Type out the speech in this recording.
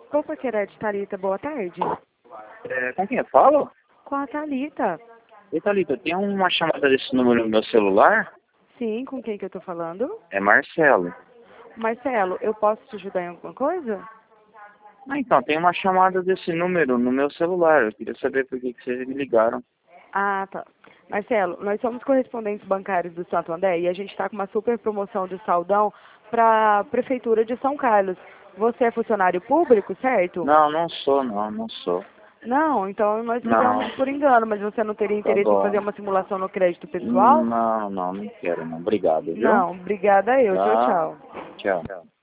Opa, Querete, Thalita, boa tarde. Com quem eu falo? Com a Thalita. Oi, Thalita, tem uma chamada desse número no meu celular? Sim, com quem que eu tô falando? É Marcelo. Marcelo, eu posso te ajudar em alguma coisa? Então, tem uma chamada desse número no meu celular. Eu queria saber por que vocês me ligaram. Ah, tá. Marcelo, nós somos correspondentes bancários do Santo André e a gente está com uma super promoção de saldão para a Prefeitura de São Carlos. Você é funcionário público, certo? Não, não sou. Não, então nós Não, ligamos por engano, mas você não teria tá interesse em fazer bom. uma simulação no crédito pessoal? Não quero não. Obrigado, viu? Não, obrigada eu. Tchau, Tá, tchau. tchau.